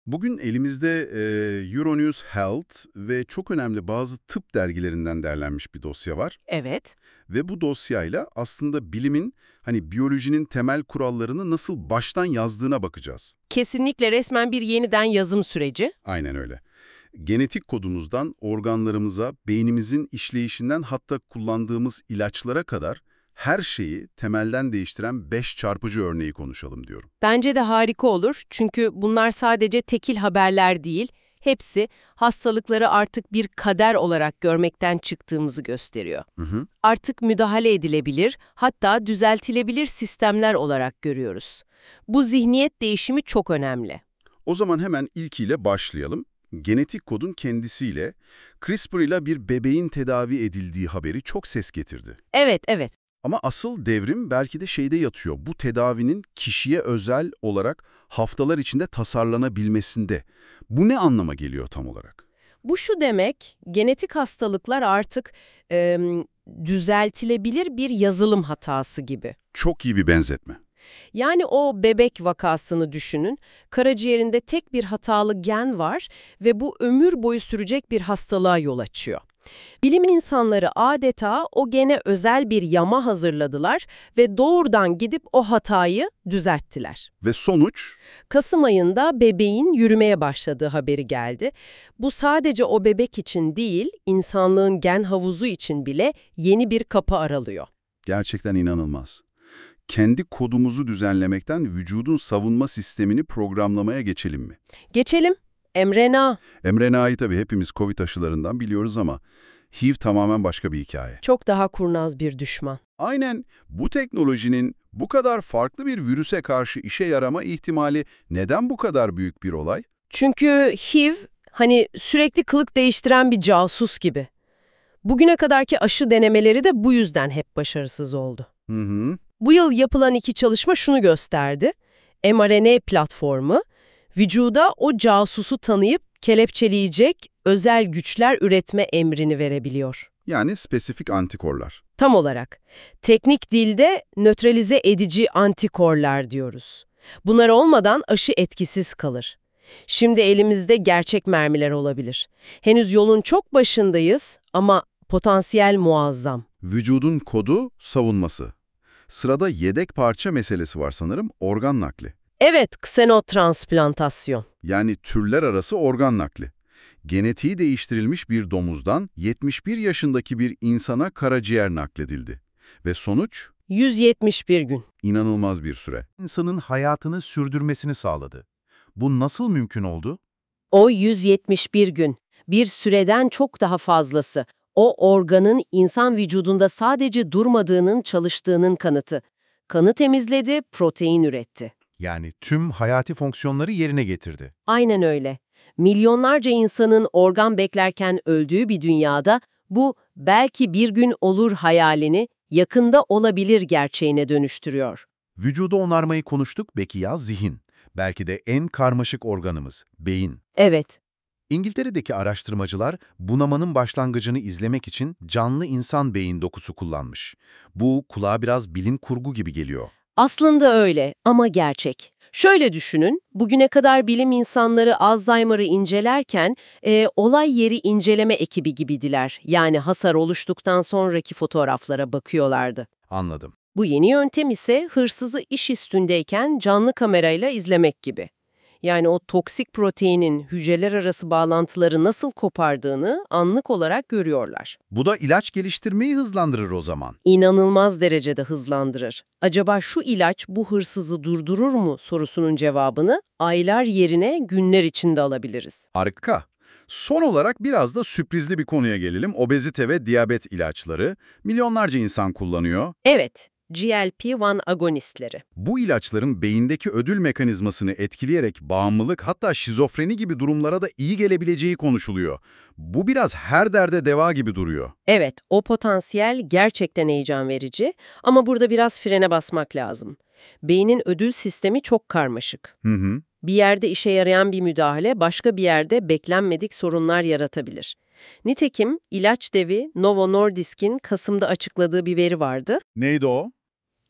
Bugün elimizde Euronews Health ve çok önemli bazı tıp dergilerinden derlenmiş bir dosya var. Evet. Ve bu dosyayla aslında bilimin, biyolojinin temel kurallarını nasıl baştan yazdığına bakacağız. Kesinlikle resmen bir yeniden yazım süreci. Aynen öyle. Genetik kodumuzdan organlarımıza, beynimizin işleyişinden hatta kullandığımız ilaçlara kadar her şeyi temelden değiştiren 5 çarpıcı örneği konuşalım diyorum. Bence de harika olur çünkü bunlar sadece tekil haberler değil, hepsi hastalıkları artık bir kader olarak görmekten çıktığımızı gösteriyor. Hı hı. Artık müdahale edilebilir, hatta düzeltilebilir sistemler olarak görüyoruz. Bu zihniyet değişimi çok önemli. O zaman hemen ilkiyle başlayalım. Genetik kodun kendisiyle CRISPR ile bir bebeğin tedavi edildiği haberi çok ses getirdi. Evet, evet. Ama asıl devrim belki de şeyde yatıyor. Bu tedavinin kişiye özel olarak haftalar içinde tasarlanabilmesinde. Bu ne anlama geliyor tam olarak? Bu şu demek, genetik hastalıklar artık düzeltilebilir bir yazılım hatası gibi. Çok iyi bir benzetme. Yani o bebek vakasını düşünün, karaciğerinde tek bir hatalı gen var ve bu ömür boyu sürecek bir hastalığa yol açıyor. Bilim insanları adeta o gene özel bir yama hazırladılar ve doğrudan gidip o hatayı düzelttiler. Ve sonuç? Kasım ayında bebeğin yürümeye başladığı haberi geldi. Bu sadece o bebek için değil, insanlığın gen havuzu için bile yeni bir kapı aralıyor. Gerçekten inanılmaz. Kendi kodumuzu düzenlemekten vücudun savunma sistemini programlamaya geçelim mi? Geçelim. mRNA. mRNA'yı tabii hepimiz COVID aşılarından biliyoruz ama HIV tamamen başka bir hikaye. Çok daha kurnaz bir düşman. Aynen bu teknolojinin bu kadar farklı bir virüse karşı işe yarama ihtimali neden bu kadar büyük bir olay? Çünkü HIV sürekli kılık değiştiren bir casus gibi. Bugüne kadarki aşı denemeleri de bu yüzden hep başarısız oldu. Hı hı. Bu yıl yapılan iki çalışma şunu gösterdi. mRNA platformu, vücuda o casusu tanıyıp kelepçeleyecek özel güçler üretme emrini verebiliyor. Yani spesifik antikorlar. Tam olarak. Teknik dilde nötralize edici antikorlar diyoruz. Bunlar olmadan aşı etkisiz kalır. Şimdi elimizde gerçek mermiler olabilir. Henüz yolun çok başındayız ama potansiyel muazzam. Vücudun kodu savunması. Sırada yedek parça meselesi var sanırım, organ nakli. Evet, ksenotransplantasyon. Yani türler arası organ nakli. Genetiği değiştirilmiş bir domuzdan 71 yaşındaki bir insana karaciğer nakledildi. Ve sonuç? 171 gün. İnanılmaz bir süre. İnsanın hayatını sürdürmesini sağladı. Bu nasıl mümkün oldu? O 171 gün. Bir süreden çok daha fazlası. O organın insan vücudunda sadece durmadığının, çalıştığının kanıtı. Kanı temizledi, protein üretti. Yani tüm hayati fonksiyonları yerine getirdi. Aynen öyle. Milyonlarca insanın organ beklerken öldüğü bir dünyada bu belki bir gün olur hayalini yakında olabilir gerçeğine dönüştürüyor. Vücudu onarmayı konuştuk, peki ya zihin? Belki de en karmaşık organımız, beyin. Evet. İngiltere'deki araştırmacılar bunamanın başlangıcını izlemek için canlı insan beyin dokusu kullanmış. Bu kulağa biraz bilim kurgu gibi geliyor. Aslında öyle ama gerçek. Şöyle düşünün, bugüne kadar bilim insanları Alzheimer'ı incelerken olay yeri inceleme ekibi gibiydiler. Yani hasar oluştuktan sonraki fotoğraflara bakıyorlardı. Anladım. Bu yeni yöntem ise hırsızı iş üstündeyken canlı kamerayla izlemek gibi. Yani o toksik proteinin hücreler arası bağlantıları nasıl kopardığını anlık olarak görüyorlar. Bu da ilaç geliştirmeyi hızlandırır o zaman. İnanılmaz derecede hızlandırır. Acaba şu ilaç bu hırsızı durdurur mu sorusunun cevabını aylar yerine günler içinde alabiliriz. Harika. Son olarak biraz da sürprizli bir konuya gelelim. Obezite ve diyabet ilaçları. Milyonlarca insan kullanıyor. Evet, GLP-1 agonistleri. Bu ilaçların beyindeki ödül mekanizmasını etkileyerek bağımlılık hatta şizofreni gibi durumlara da iyi gelebileceği konuşuluyor. Bu biraz her derde deva gibi duruyor. Evet, o potansiyel gerçekten heyecan verici ama burada biraz frene basmak lazım. Beynin ödül sistemi çok karmaşık. Hı hı. Bir yerde işe yarayan bir müdahale başka bir yerde beklenmedik sorunlar yaratabilir. Nitekim ilaç devi Novo Nordisk'in Kasım'da açıkladığı bir veri vardı. Neydi o?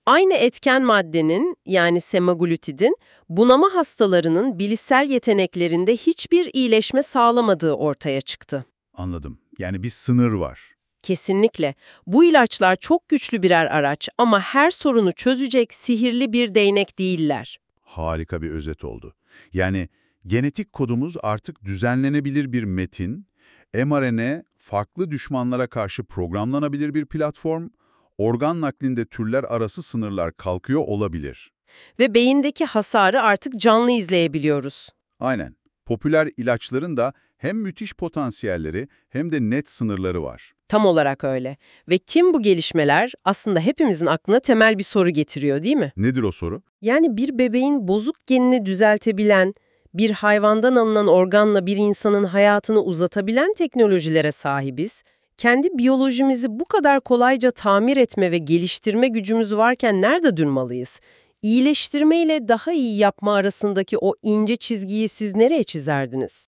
Aynı etken maddenin yani semaglutidin bunama hastalarının bilişsel yeteneklerinde hiçbir iyileşme sağlamadığı ortaya çıktı. Anladım. Yani bir sınır var. Kesinlikle. Bu ilaçlar çok güçlü birer araç ama her sorunu çözecek sihirli bir değnek değiller. Harika bir özet oldu. Yani genetik kodumuz artık düzenlenebilir bir metin, mRNA farklı düşmanlara karşı programlanabilir bir platform, organ naklinde türler arası sınırlar kalkıyor olabilir. Ve beyindeki hasarı artık canlı izleyebiliyoruz. Aynen. Popüler ilaçların da hem müthiş potansiyelleri hem de net sınırları var. Tam olarak öyle. Ve tüm bu gelişmeler aslında hepimizin aklına temel bir soru getiriyor, değil mi? Nedir o soru? Yani bir bebeğin bozuk genini düzeltebilen, bir hayvandan alınan organla bir insanın hayatını uzatabilen teknolojilere sahibiz. Kendi biyolojimizi bu kadar kolayca tamir etme ve geliştirme gücümüz varken nerede durmalıyız? İyileştirme ile daha iyi yapma arasındaki o ince çizgiyi siz nereye çizerdiniz?